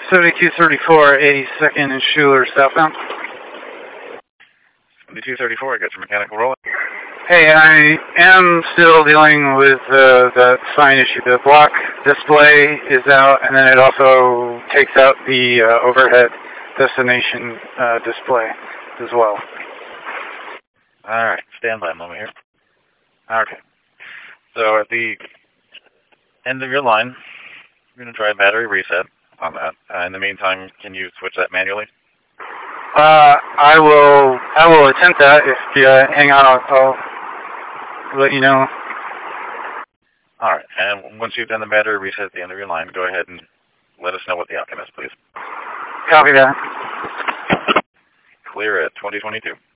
7234, 82nd and Schuler, southbound. 7234, I got your mechanical rolling. Hey, I am still dealing with that sign issue. The block display is out, and then it also takes out the overhead destination display as well. Alright, stand by a moment here. Okay. So at the end of your line, you're going to try a battery reset on that. In the meantime, can you switch that manually? I will attempt that. If you hang on, I'll let you know. Alright, and once you've done the battery reset at the end of your line, go ahead and let us know what the outcome is, please. Copy that. Clear at 2022.